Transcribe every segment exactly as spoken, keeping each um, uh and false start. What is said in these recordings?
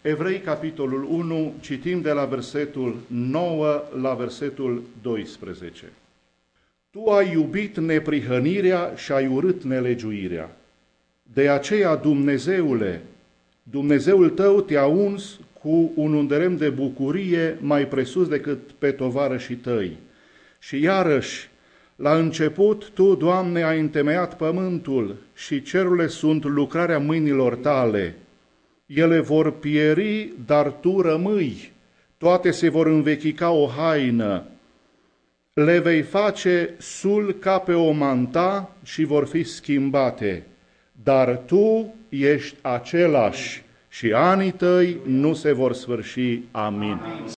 Evrei, capitolul unu, citim de la versetul nouă la versetul doisprezece. Tu ai iubit neprihănirea și ai urât nelegiuirea. De aceea, Dumnezeule, Dumnezeul tău te-a uns cu un underem de bucurie mai presus decât pe tovarășii tăi. Și iarăși, la început, Tu, Doamne, ai întemeiat pământul și cerurile sunt lucrarea mâinilor Tale. Ele vor pieri, dar Tu rămâi, toate se vor învechi ca o haină. Le vei face sul ca pe o manta și vor fi schimbate, dar Tu ești același și anii Tăi nu se vor sfârși. Amin.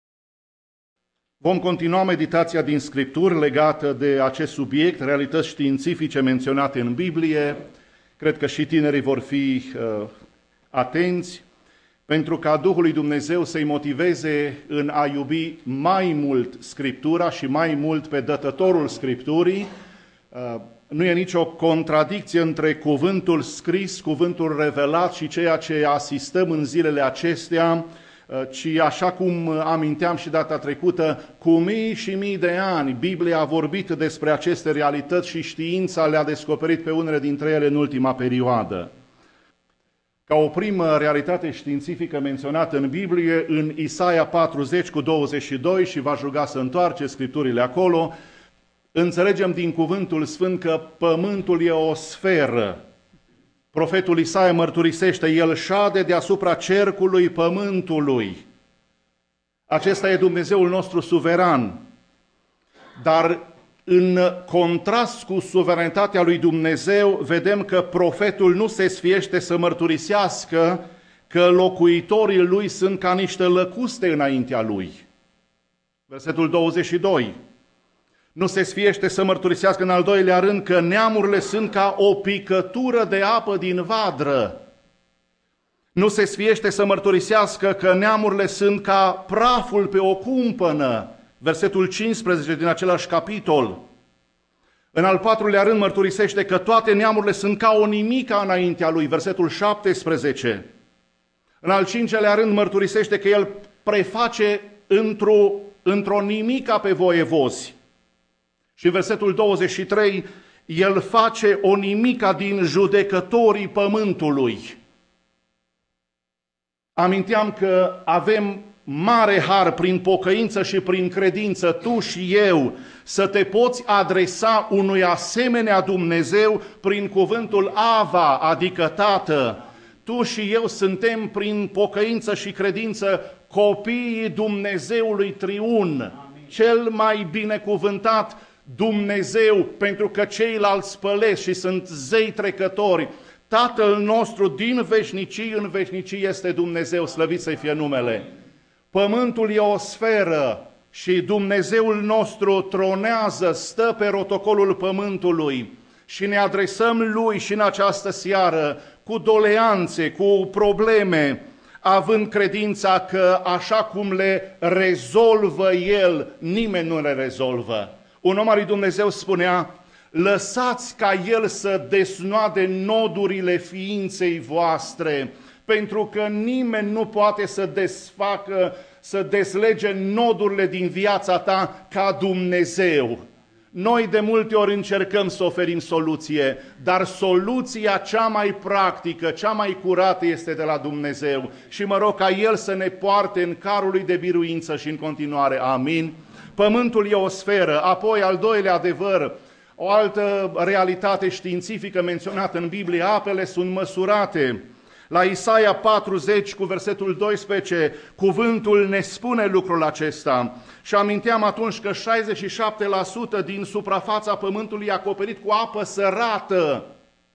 Vom continua meditația din Scripturi legată de acest subiect, realități științifice menționate în Biblie. Cred că și tinerii vor fi uh, atenți, pentru ca Duhul lui Dumnezeu să-i motiveze în a iubi mai mult Scriptura și mai mult pe dătătorul Scripturii. Uh, nu e nicio contradicție între cuvântul scris, cuvântul revelat și ceea ce asistăm în zilele acestea, ci așa cum aminteam și data trecută, cu mii și mii de ani Biblia a vorbit despre aceste realități și știința le-a descoperit pe unele dintre ele în ultima perioadă. Ca o primă realitate științifică menționată în Biblie, în Isaia patruzeci cu douăzeci și doi, și v-aș ruga să întoarceți scripturile acolo, înțelegem din cuvântul sfânt că pământul e o sferă. Profetul Isaia mărturisește, El șade deasupra cercului pământului. Acesta e Dumnezeul nostru suveran. Dar în contrast cu suveranitatea lui Dumnezeu, vedem că profetul nu se sfiește să mărturisească că locuitorii lui sunt ca niște lăcuste înaintea lui. Versetul douăzeci și doi. Nu se sfiește să mărturisească în al doilea rând că neamurile sunt ca o picătură de apă din vadră. Nu se sfiește să mărturisească că neamurile sunt ca praful pe o cumpănă. Versetul cincisprezece din același capitol. În al patrulea rând mărturisește că toate neamurile sunt ca o nimica înaintea lui. Versetul șaptesprezece. În al cincelea rând mărturisește că el preface într-o, într-o nimica pe voievozi. Și în versetul douăzeci și trei, el face o nimica din judecătorii pământului. Aminteam că avem mare har prin pocăință și prin credință, tu și eu, să te poți adresa unui asemenea Dumnezeu prin cuvântul Ava, adică Tată. Tu și eu suntem prin pocăință și credință copiii Dumnezeului Triun, cel mai binecuvântat Dumnezeu, pentru că ceilalți pălesc și sunt zei trecători. Tatăl nostru din veșnicii în veșnicii este Dumnezeu, slăvit să-i fie numele. Pământul e o sferă și Dumnezeul nostru tronează, stă pe rotocolul pământului și ne adresăm Lui și în această seară cu doleanțe, cu probleme, având credința că așa cum le rezolvă El, nimeni nu le rezolvă. Un om al lui Dumnezeu spunea, lăsați ca El să desnoade nodurile ființei voastre, pentru că nimeni nu poate să desfacă, să deslege nodurile din viața ta ca Dumnezeu. Noi de multe ori încercăm să oferim soluție, dar soluția cea mai practică, cea mai curată este de la Dumnezeu. Și mă rog ca El să ne poarte în carul Lui de biruință și în continuare. Amin. Pământul e o sferă. Apoi, al doilea adevăr, o altă realitate științifică menționată în Biblie, apele sunt măsurate. La Isaia patruzeci cu versetul doisprezece, cuvântul ne spune lucrul acesta. Și aminteam atunci că șaizeci și șapte la sută din suprafața pământului e acoperit cu apă sărată.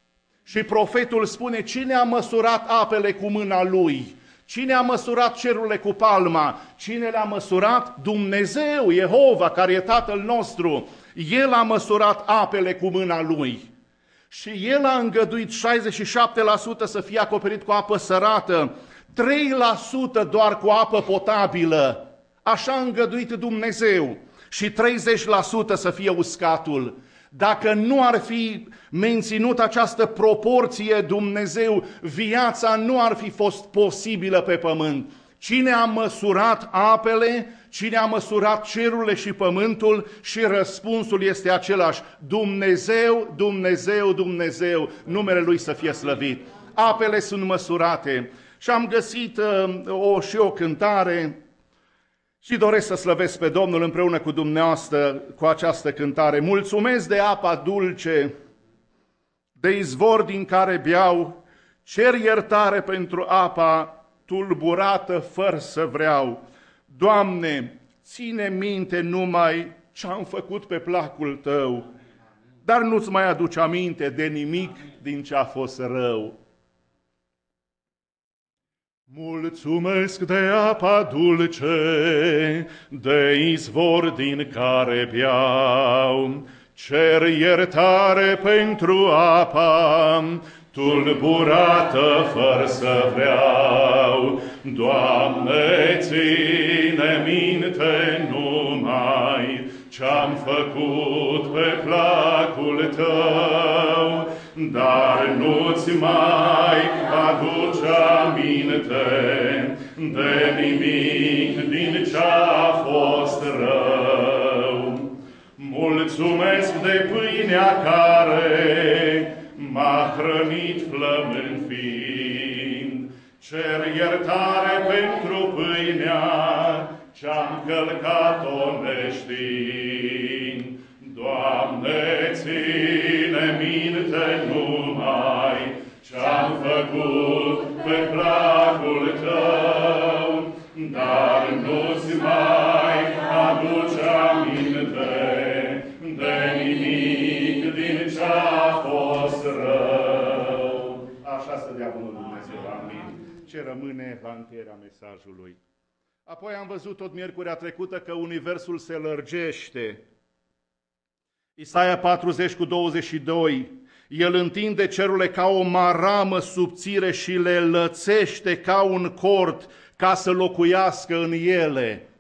Și profetul spune, cine a măsurat apele cu mâna lui? Cine a măsurat cerurile cu palma? Cine le-a măsurat? Dumnezeu, Jehova, care e Tatăl nostru. El a măsurat apele cu mâna Lui. Și El a îngăduit șaizeci și șapte la sută să fie acoperit cu apă sărată, trei la sută doar cu apă potabilă. Așa a îngăduit Dumnezeu. Și treizeci la sută să fie uscatul. Dacă nu ar fi menținut această proporție Dumnezeu, viața nu ar fi fost posibilă pe pământ. Cine a măsurat apele, cine a măsurat cerurile și pământul, și răspunsul este același. Dumnezeu, Dumnezeu, Dumnezeu, numele Lui să fie slăvit. Apele sunt măsurate și am găsit uh, o, și o cântare și doresc să slăvesc pe Domnul împreună cu dumneavoastră cu această cântare. Mulțumesc de apa dulce, de izvor din care beau, cer iertare pentru apa tulburată fără să vreau. Doamne, ține minte numai ce-am făcut pe placul Tău, dar nu-ți mai aduce aminte de nimic din ce a fost rău. Mulțumesc de apa dulce, de izvor din care beau, cer iertare pentru apa tulburată fără să vreau. Doamne, ține minte numai ce-am făcut pe placul Tău, dar nu-ți mai aduce aminte de nimic din ce-a fost rău. Mulțumesc de pâinea care m-a hrănit flămând fiind, cer iertare pentru pâinea ce-am călcat-o neștiind. Doamne, ține minte numai ce-am făcut pe placul Tău, dar nu-ți mai aduce aminte de nimic din ce-a fost rău. Așa să dea bunul Dumnezeu, amin. Ce rămâne la încheierea mesajului. Apoi am văzut tot miercurea trecută că universul se lărgește. Isaia patruzeci cu douăzeci și doi, El întinde cerurile ca o maramă subțire și le lățește ca un cort ca să locuiască în ele.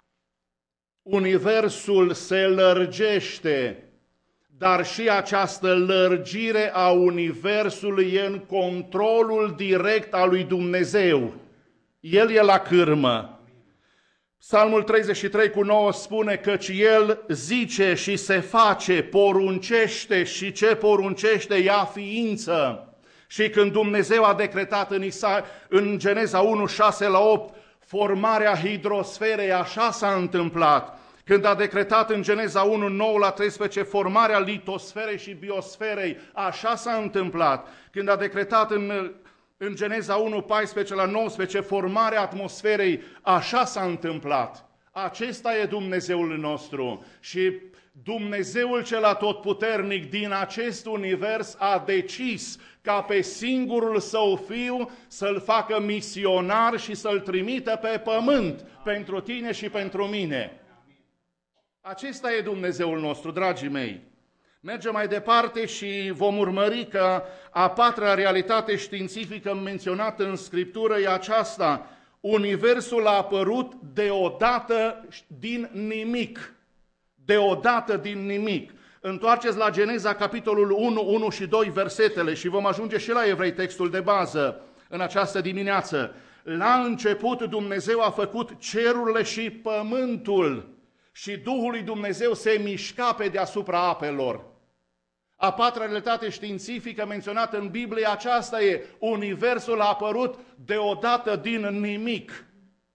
Universul se lărgește, dar și această lărgire a universului e în controlul direct al lui Dumnezeu. El e la cârmă. Psalmul treizeci și trei cu nouă spune căci El zice și se face, poruncește și ce poruncește ia ființă. Și când Dumnezeu a decretat în, Isa, în Geneza unu, șase la opt, formarea hidrosferei, așa s-a întâmplat. Când a decretat în Geneza unu, nouă la treisprezece, formarea litosferei și biosferei, așa s-a întâmplat. Când a decretat în În Geneza unu, paisprezece la nouăsprezece, formarea atmosferei, așa s-a întâmplat. Acesta e Dumnezeul nostru și Dumnezeul cel atotputernic din acest univers a decis ca pe singurul Său Fiu să-L facă misionar și să-L trimită pe pământ pentru tine și pentru mine. Acesta e Dumnezeul nostru, dragii mei. Mergem mai departe și vom urmări că a patra realitate științifică menționată în Scriptură e aceasta. Universul a apărut deodată din nimic. Deodată din nimic. Întoarceți la Geneza, capitolul unu, unu și doi, versetele, și vom ajunge și la Evrei, textul de bază, în această dimineață. La început Dumnezeu a făcut cerurile și pământul și Duhul lui Dumnezeu se mișca pe deasupra apelor. A patra realitate științifică menționată în Biblie, aceasta e: universul a apărut deodată din nimic.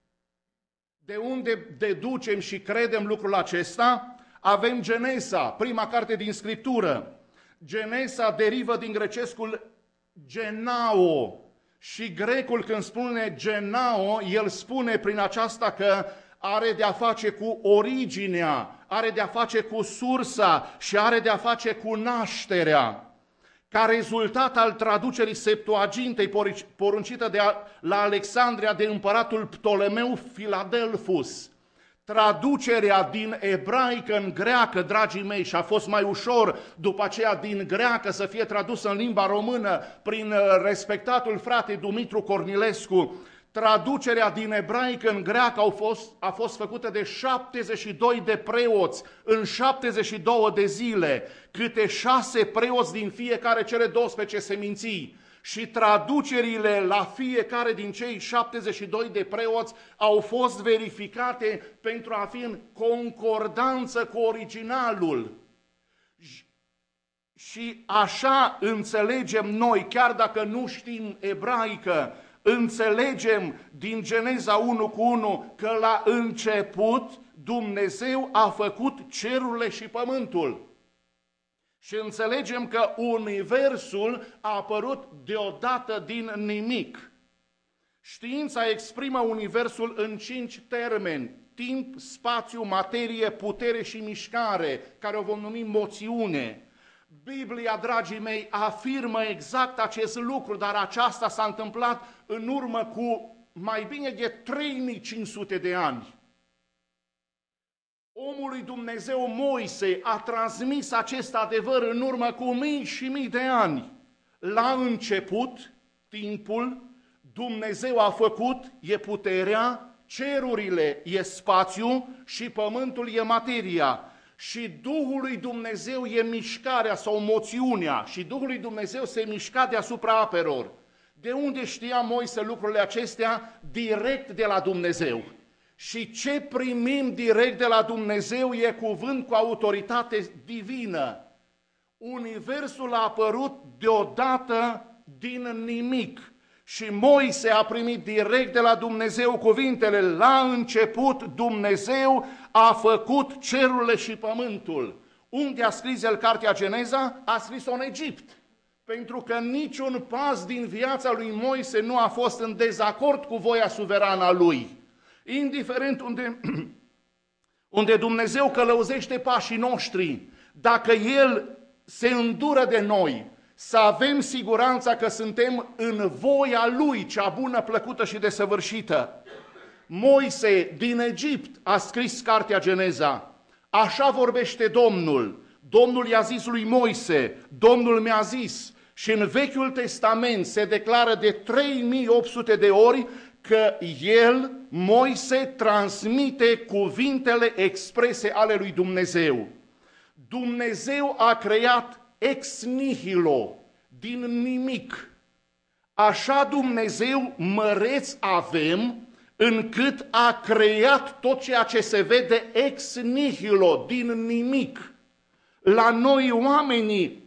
De unde deducem și credem lucrul acesta? Avem Genesa, prima carte din Scriptură. Genesa derivă din grecescul genao și grecul, când spune genao, el spune prin aceasta că are de-a face cu originea, are de-a face cu sursa și are de-a face cu nașterea. Ca rezultat al traducerii Septuagintei poruncită de a, la Alexandria de împăratul Ptolemeu Filadelfus, traducerea din ebraică în greacă, dragii mei, și a fost mai ușor după aceea din greacă să fie tradusă în limba română prin respectatul frate Dumitru Cornilescu, Traducerea din ebraică în greacă a fost, a fost făcută de șaptezeci și doi de preoți în șaptezeci și două de zile, câte șase preoți din fiecare cele douăsprezece seminții. Și traducerile la fiecare din cei șaptezeci și doi de preoți au fost verificate pentru a fi în concordanță cu originalul. Și așa înțelegem noi, chiar dacă nu știm ebraică, înțelegem din Geneza unu cu unu că la început Dumnezeu a făcut cerurile și pământul. Și înțelegem că universul a apărut deodată din nimic. Știința exprimă universul în cinci termeni: timp, spațiu, materie, putere și mișcare, care o vom numi moțiune. Biblia, dragii mei, afirmă exact acest lucru, dar aceasta s-a întâmplat în urmă cu mai bine de trei mii cinci sute de ani. Omul lui Dumnezeu Moise a transmis acest adevăr în urmă cu mii și mii de ani. La început, timpul, Dumnezeu a făcut, e puterea, cerurile e spațiu și pământul e materia. Și Duhul lui Dumnezeu e mișcarea sau moțiunea și Duhul lui Dumnezeu se mișca deasupra apelor. De unde știa Moise lucrurile acestea? Direct de la Dumnezeu. Și ce primim direct de la Dumnezeu e cuvânt cu autoritate divină. Universul a apărut deodată din nimic. Și Moise a primit direct de la Dumnezeu cuvintele: la început Dumnezeu a făcut cerurile și pământul. Unde a scris el cartea Geneza? A scris-o în Egipt. Pentru că niciun pas din viața lui Moise nu a fost în dezacord cu voia suverană a lui. Indiferent unde, unde Dumnezeu călăuzește pașii noștri, dacă El se îndură de noi, să avem siguranța că suntem în voia Lui, cea bună, plăcută și desăvârșită. Moise din Egipt a scris cartea Geneza. Așa vorbește Domnul. Domnul i-a zis lui Moise, Domnul mi-a zis. Și în Vechiul Testament se declară de trei mii opt sute de ori că el, Moise, transmite cuvintele exprese ale lui Dumnezeu. Dumnezeu a creat ex nihilo, din nimic. Așa Dumnezeu măreț avem, încât a creat tot ceea ce se vede ex nihilo, din nimic. La noi oamenii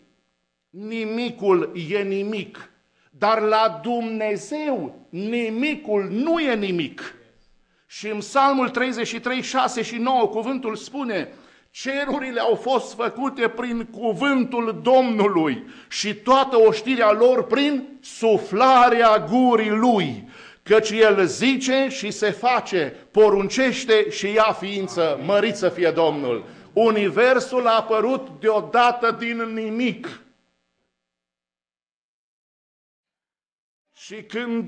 nimicul e nimic, dar la Dumnezeu nimicul nu e nimic. Și în Psalmul treizeci și trei, șase și nouă cuvântul spune: cerurile au fost făcute prin cuvântul Domnului și toată oștirea lor prin suflarea gurii Lui. Căci El zice și se face, poruncește și ia ființă, mărit să fie Domnul. Universul a apărut deodată din nimic. Și când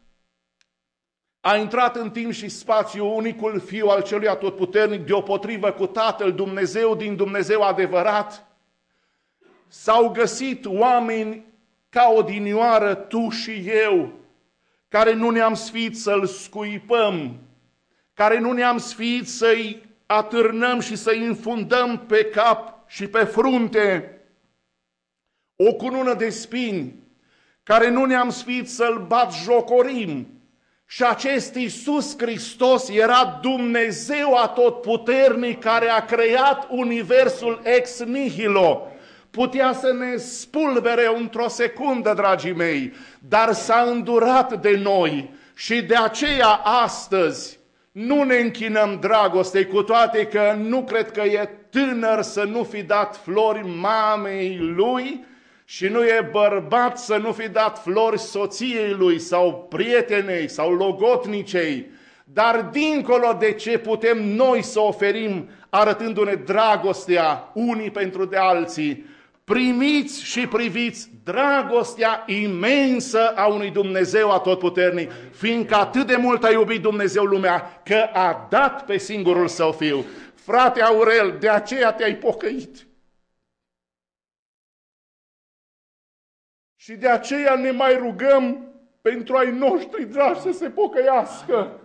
a intrat în timp și spațiu unicul Fiu al Celui Atotputernic, deopotrivă cu Tatăl Dumnezeu din Dumnezeu adevărat, s-au găsit oameni ca odinioară tu și eu, care nu ne-am sfiit să-L scuipăm, care nu ne-am sfiit să-i atârnăm și să-i infundăm pe cap și pe frunte o cunună de spini, care nu ne-am sfiit să-L batjocorim. Și acest Iisus Hristos era Dumnezeu atotputernic care a creat universul ex nihilo. Putea să ne spulbere într-o secundă, dragii mei, dar s-a îndurat de noi și de aceea astăzi nu ne închinăm dragostei, cu toate că nu cred că e tânăr să nu fi dat flori mamei lui și nu e bărbat să nu fi dat flori soției lui sau prietenei sau logotnicei, dar dincolo de ce putem noi să oferim arătându-ne dragostea unii pentru de alții, primiți și priviți dragostea imensă a unui Dumnezeu atotputernic, fiindcă atât de mult a iubit Dumnezeu lumea, că a dat pe singurul Său Fiu. Frate Aurel, de aceea te-ai pocăit. Și de aceea ne mai rugăm pentru ai noștri dragi să se pocăiască.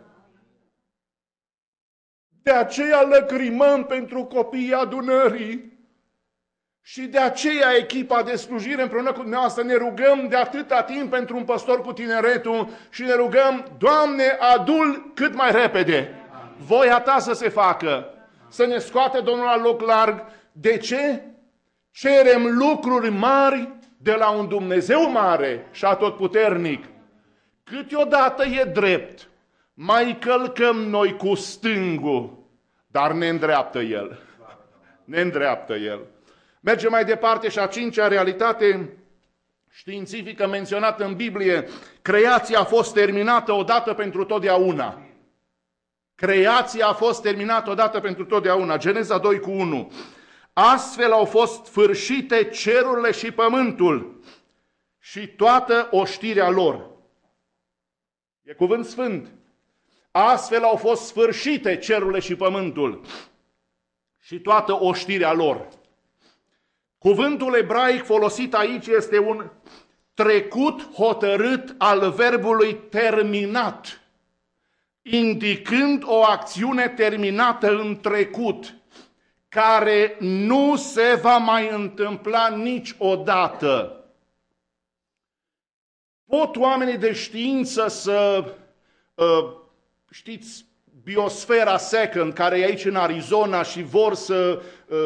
De aceea lăcrimăm pentru copiii adunării. Și de aceea echipa de slujire împreună cu dumneavoastră ne rugăm de atâta timp pentru un păstor cu tineretul și ne rugăm, Doamne, adu-l cât mai repede. Voia ta să se facă, să ne scoate Domnul la loc larg. De ce? Cerem lucruri mari de la un Dumnezeu mare și atotputernic. Câteodată e drept, mai călcăm noi cu stângul, dar ne îndreaptă El. Ne îndreaptă El. Mergem mai departe și a cincea realitate științifică menționată în Biblie. Creația a fost terminată odată pentru totdeauna. Creația a fost terminată odată pentru totdeauna. Geneza doi cu unu. Astfel au fost sfârșite cerurile și pământul și toată oștirea lor. E cuvânt sfânt. Astfel au fost sfârșite cerurile și pământul și toată oștirea lor. Cuvântul ebraic folosit aici este un trecut hotărât al verbului terminat, indicând o acțiune terminată în trecut, care nu se va mai întâmpla niciodată. Pot oamenii de știință să, știți, biosfera second, care e aici în Arizona și vor să...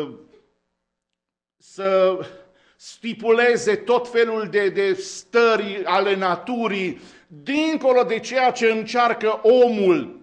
să stipuleze tot felul de, de stări ale naturii, dincolo de ceea ce încearcă omul.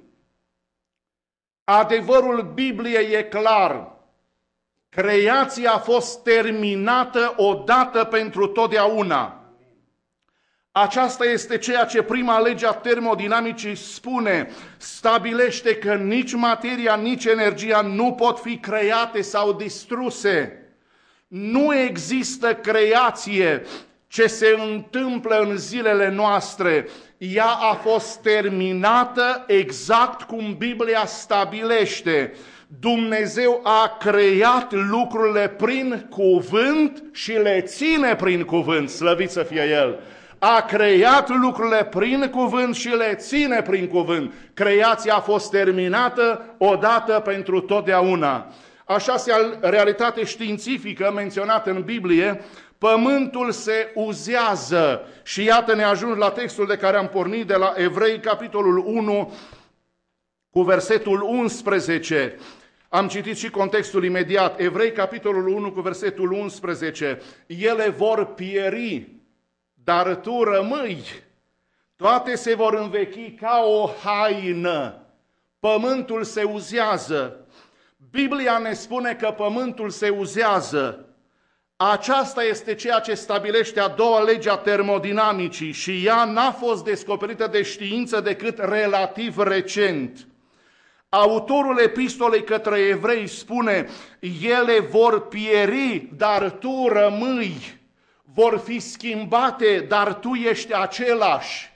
Adevărul Bibliei e clar. Creația a fost terminată odată pentru totdeauna. Aceasta este ceea ce prima lege a termodinamicii spune. Stabilește că nici materia, nici energia nu pot fi create sau distruse. Nu există creație ce se întâmplă în zilele noastre. Ea a fost terminată exact cum Biblia stabilește. Dumnezeu a creat lucrurile prin cuvânt și le ține prin cuvânt, slăvit să fie El. A creat lucrurile prin cuvânt și le ține prin cuvânt. Creația a fost terminată odată pentru totdeauna. A șasea realitate științifică menționată în Biblie, pământul se uzează. Și iată ne ajung la textul de care am pornit de la Evrei, capitolul unu, cu versetul unsprezece. Am citit și contextul imediat. Evrei, capitolul unu, cu versetul unsprezece. Ele vor pieri, dar tu rămâi. Toate se vor învechi ca o haină. Pământul se uzează. Biblia ne spune că pământul se uzează. Aceasta este ceea ce stabilește a doua lege a termodinamicii și ea n-a fost descoperită de știință decât relativ recent. Autorul epistolei către evrei spune, ele vor pieri, dar tu rămâi. Vor fi schimbate, dar tu ești același.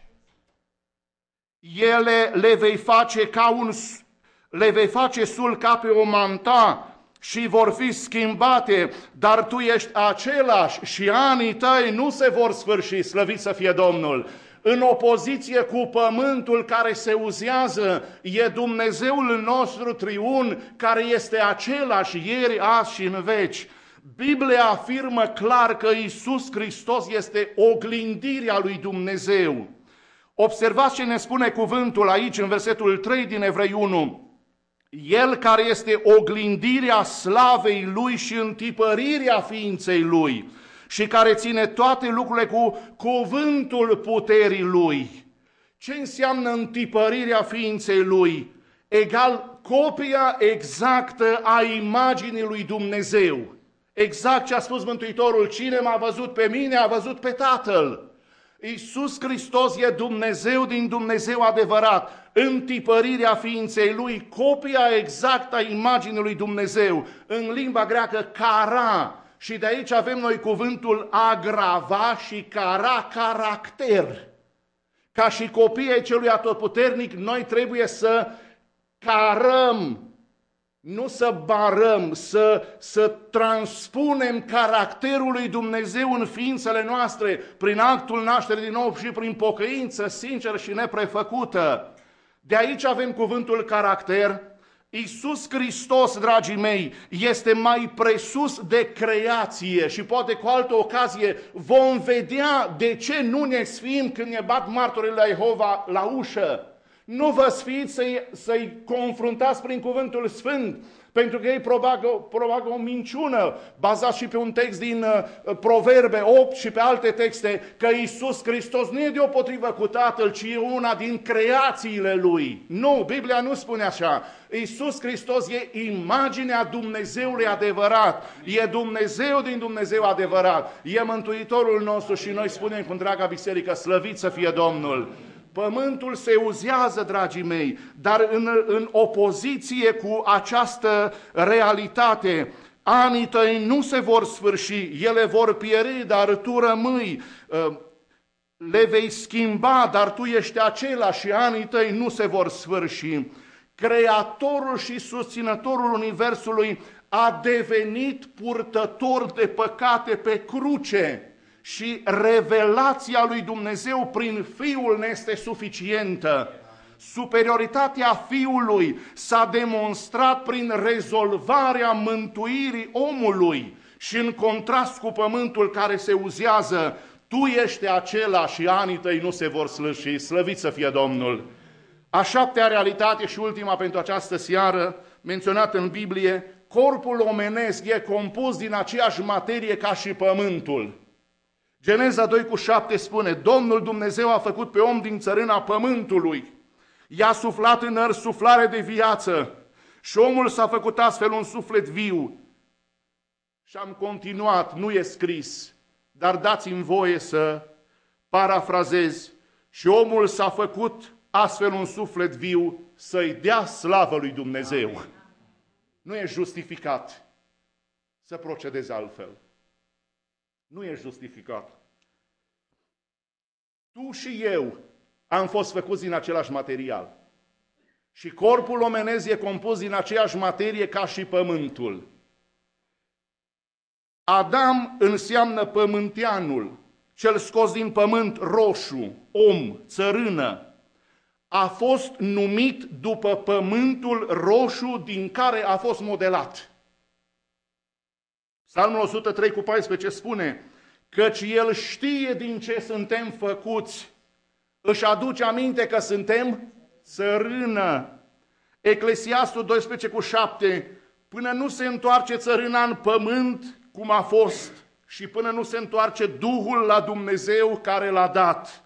Ele le vei face ca un le vei face sul ca pe o manta și vor fi schimbate, dar tu ești același și anii tăi nu se vor sfârși, slăvit să fie Domnul. În opoziție cu pământul care se uzează, e Dumnezeul nostru triun care este același ieri, azi și în veci. Biblia afirmă clar că Iisus Hristos este oglindirea lui Dumnezeu. Observați ce ne spune cuvântul aici în versetul trei din Evrei unu. El care este oglindirea slavei Lui și întipărirea ființei Lui și care ține toate lucrurile cu cuvântul puterii Lui. Ce înseamnă întipărirea ființei Lui? Egal copia exactă a imaginii lui Dumnezeu. Exact ce a spus Mântuitorul, cine m-a văzut pe mine, a văzut pe Tatăl. Iisus Hristos e Dumnezeu din Dumnezeu adevărat, întipărirea ființei Lui, copia exactă a imaginii lui Dumnezeu, în limba greacă cara, și de aici avem noi cuvântul a grava și cara, caracter. Ca și copiii celui atotputernic, noi trebuie să carăm Nu să barăm, să, să transpunem caracterul lui Dumnezeu în ființele noastre prin actul nașterii din nou și prin pocăință sinceră și neprefăcută. De aici avem cuvântul caracter. Iisus Hristos, dragii mei, este mai presus de creație și poate cu altă ocazie vom vedea de ce nu ne sfim când ne bat martorii la Jehova la ușă. Nu vă sfiți să-i, să-i confruntați prin cuvântul sfânt, pentru că ei probagă, probagă o minciună, bazat și pe un text din uh, Proverbe opt și pe alte texte, că Iisus Hristos nu e deopotrivă cu Tatăl, ci e una din creațiile Lui. Nu, Biblia nu spune așa. Iisus Hristos e imaginea Dumnezeului adevărat, e Dumnezeu din Dumnezeu adevărat, e Mântuitorul nostru și noi spunem cu draga biserică, slăvit să fie Domnul. Pământul se uzează, dragii mei, dar în, în opoziție cu această realitate, anii tăi nu se vor sfârși, ele vor pieri, dar tu rămâi, le vei schimba, dar tu ești același și anii tăi nu se vor sfârși. Creatorul și susținătorul Universului a devenit purtător de păcate pe cruce. Și revelația lui Dumnezeu prin Fiul ne este suficientă. Superioritatea Fiului s-a demonstrat prin rezolvarea mântuirii omului și în contrast cu pământul care se uzează, tu ești acela și anii tăi nu se vor slăși. Slăvit să fie Domnul! A șaptea realitate și ultima pentru această seară, menționată în Biblie, corpul omenesc e compus din aceeași materie ca și pământul. Geneza doi cu șapte spune, Domnul Dumnezeu a făcut pe om din țărâna pământului, i-a suflat în nări suflare de viață și omul s-a făcut astfel un suflet viu. Și am continuat, nu e scris, dar dați-mi voie să parafrazez, și omul s-a făcut astfel un suflet viu să-i dea slavă lui Dumnezeu. Nu e justificat să procedezi altfel. Nu e justificat. Tu și eu am fost făcuți din același material. Și corpul omenesc e compus din aceeași materie ca și pământul. Adam înseamnă pământeanul, cel scos din pământ, roșu, om, țărână. A fost numit după pământul roșu din care a fost modelat. Psalmul o sută trei cu paisprezece spune, căci El știe din ce suntem făcuți, își aduce aminte că suntem țărână. Eclesiastul doisprezece cu șapte, până nu se întoarce țărâna în pământ cum a fost și până nu se întoarce Duhul la Dumnezeu care l-a dat.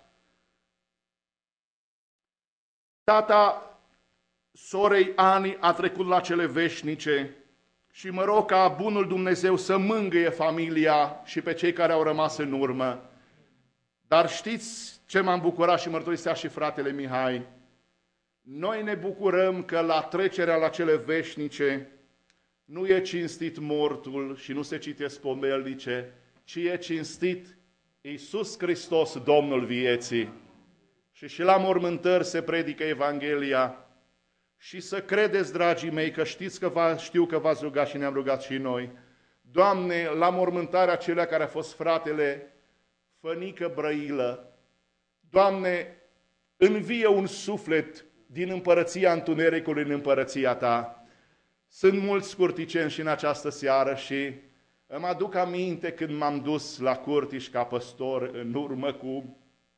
Tata sorei Ani a trecut la cele veșnice și mă rog ca bunul Dumnezeu să mângâie familia și pe cei care au rămas în urmă. Dar știți ce m-am bucurat și mărturisea și fratele Mihai? Noi ne bucurăm că la trecerea la cele veșnice nu e cinstit mortul și nu se citesc pomelnice, ci e cinstit Iisus Hristos, Domnul vieții. Și și la mormântări se predică Evanghelia. Și să credeți, dragii mei, că știți că v- știu că v-ați rugat și ne-am rugat și noi. Doamne, la mormântarea acelea care a fost fratele Fănică Brăilă, Doamne, învie un suflet din împărăția întunericului în împărăția Ta. Sunt mulți scurticeni și în această seară și îmi aduc aminte când m-am dus la Curtiș ca păstor în urmă cu...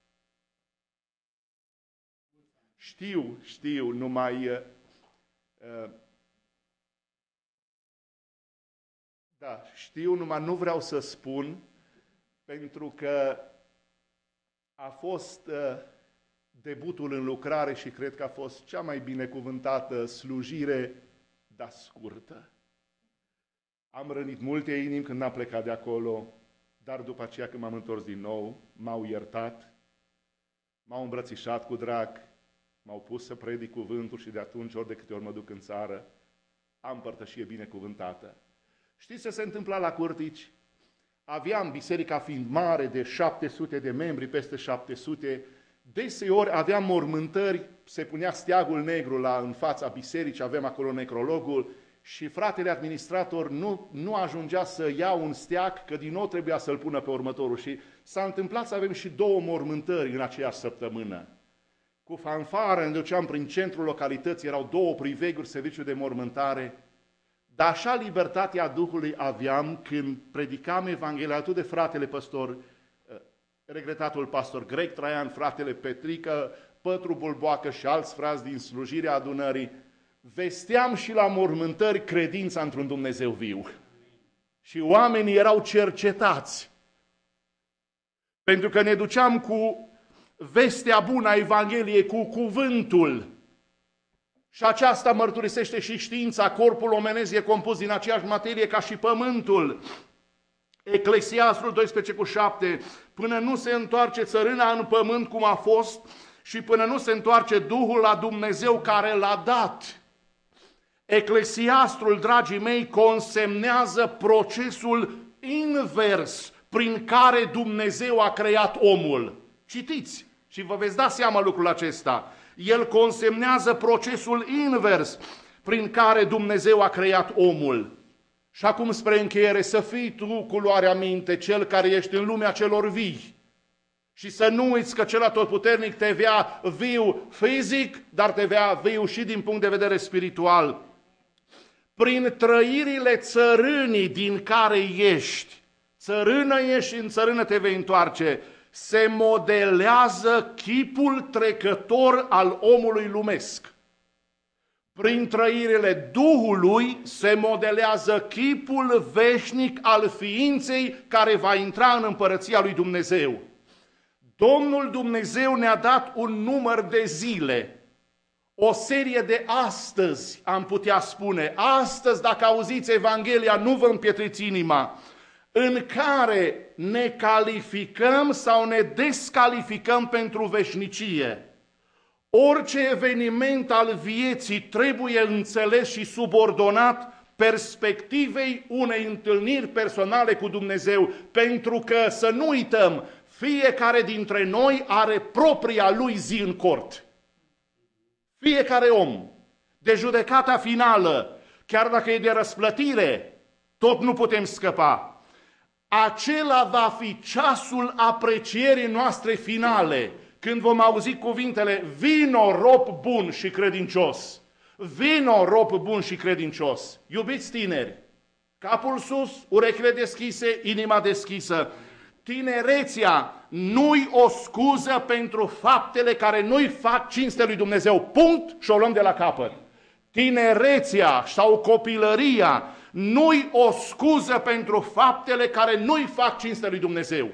Știu, știu, numai... Uh, da, știu, numai nu vreau să spun, pentru că a fost uh, debutul în lucrare și cred că a fost cea mai binecuvântată slujire, dar scurtă. Am rănit multe inimi când am plecat de acolo, dar după aceea când m-am întors din nou, m-au iertat, m-au îmbrățișat cu drag, m-au pus să predic cuvântul și de atunci, ori de câte ori mă duc în țară, am părtășie binecuvântată. Știți ce se întâmpla la Curtici? Aveam, biserica fiind mare, de șapte sute de membri, peste șapte sute, deseori aveam mormântări, se punea steagul negru la, în fața bisericii, avem acolo necrologul, și fratele administrator nu, nu ajungea să ia un steag, că din nou trebuia să-l pună pe următorul. Și s-a întâmplat să avem și două mormântări în aceeași săptămână. Cu fanfară, ne duceam prin centrul localității, erau două priveghuri, serviciu de mormântare. Dar așa libertatea Duhului aveam când predicam Evanghelia, atât de fratele păstor, regretatul pastor Greg Traian, fratele Petrică, Pătru Bulboacă și alți frați din slujirea adunării, vesteam și la mormântări credința într-un Dumnezeu viu. Și oamenii erau cercetați. Pentru că ne duceam cu vestea bună a Evangheliei, cu cuvântul. Și aceasta mărturisește și știința, corpul omenesc e compus din aceeași materie ca și pământul. Eclesiastul doisprezece cu șapte, până nu se întoarce țărâna în pământ cum a fost și până nu se întoarce Duhul la Dumnezeu care l-a dat. Eclesiastul, dragii mei, consemnează procesul invers prin care Dumnezeu a creat omul. Citiți și vă veți da seama lucrul acesta. El consemnează procesul invers prin care Dumnezeu a creat omul. Și acum spre încheiere, să fii tu cu luarea minte, cel care ești în lumea celor vii. Și să nu uiți că cel atotputernic te vrea viu fizic, dar te vrea viu și din punct de vedere spiritual. Prin trăirile țărânii din care ești, țărână ești și în țărână te vei întoarce, se modelează chipul trecător al omului lumesc. Prin trăirile Duhului se modelează chipul veșnic al ființei care va intra în împărăția lui Dumnezeu. Domnul Dumnezeu ne-a dat un număr de zile, o serie de astăzi, am putea spune. Astăzi, dacă auziți Evanghelia, nu vă împietriți inima, în care ne calificăm sau ne descalificăm pentru veșnicie. Orice eveniment al vieții trebuie înțeles și subordonat perspectivei unei întâlniri personale cu Dumnezeu, pentru că, să nu uităm, fiecare dintre noi are propria lui zi în cort. Fiecare om, de judecata finală, chiar dacă e de răsplătire, tot nu putem scăpa. Acela va fi ceasul aprecierii noastre finale, când vom auzi cuvintele, vino rob bun și credincios. Vino rob bun și credincios. Iubiți tineri, capul sus, urechile deschise, inima deschisă. Tinerețea nu-i o scuză pentru faptele care nu-i fac cinste lui Dumnezeu. Punct și o luăm de la capăt. Tinerețea sau copilăria nu-i o scuză pentru faptele care nu-i fac cinste lui Dumnezeu.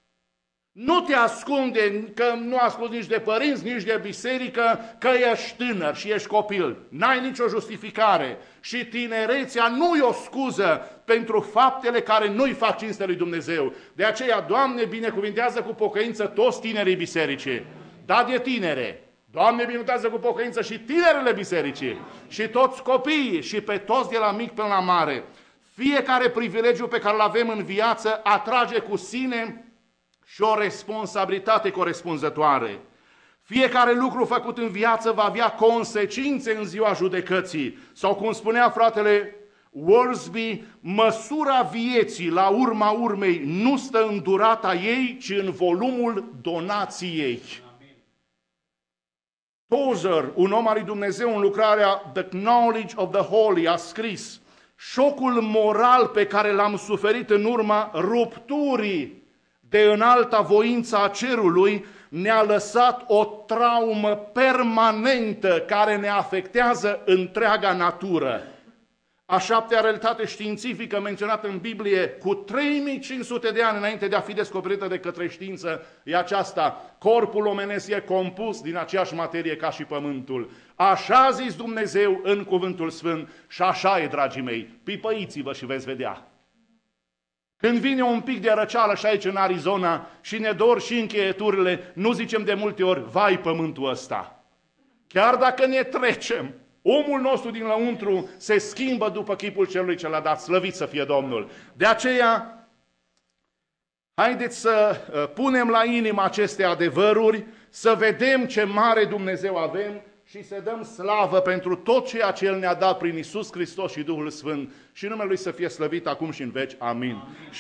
Nu te ascunde că nu asculți nici de părinți, nici de biserică, că ești tânăr și ești copil. N-ai nicio justificare. Și tinerețea nu-i o scuză pentru faptele care nu-i fac cinste lui Dumnezeu. De aceea, Doamne, binecuvintează cu pocăință toți tinerii bisericii. Da, de tinere. Doamne, binecuvintează cu pocăință și tinerele bisericii. Și toți copiii și pe toți de la mic până la mare. Fiecare privilegiu pe care îl avem în viață atrage cu sine și o responsabilitate corespunzătoare. Fiecare lucru făcut în viață va avea consecințe în ziua judecății. Sau cum spunea fratele Worsby, măsura vieții la urma urmei nu stă în durata ei, ci în volumul donației. Tozer, un om al lui Dumnezeu în lucrarea The Knowledge of the Holy, a scris: șocul moral pe care l-am suferit în urma rupturii de înalta voința a cerului ne-a lăsat o traumă permanentă care ne afectează întreaga natură. A șaptea realitate științifică menționată în Biblie cu trei mii cinci sute de ani înainte de a fi descoperită de către știință e aceasta: corpul omenesc e compus din aceeași materie ca și pământul. Așa a zis Dumnezeu în Cuvântul Sfânt și așa e, dragii mei. Pipăiți-vă și veți vedea. Când vine un pic de răceală și aici în Arizona și ne dor și încheieturile, nu zicem de multe ori, vai pământul ăsta. Chiar dacă ne trecem, omul nostru din lăuntru se schimbă după chipul celui ce l-a dat, slăvit să fie Domnul. De aceea, haideți să punem la inimă aceste adevăruri, să vedem ce mare Dumnezeu avem și să dăm slavă pentru tot ceea ce El ne-a dat prin Iisus Hristos și Duhul Sfânt și numele Lui să fie slăvit acum și în veci. Amin. Amin.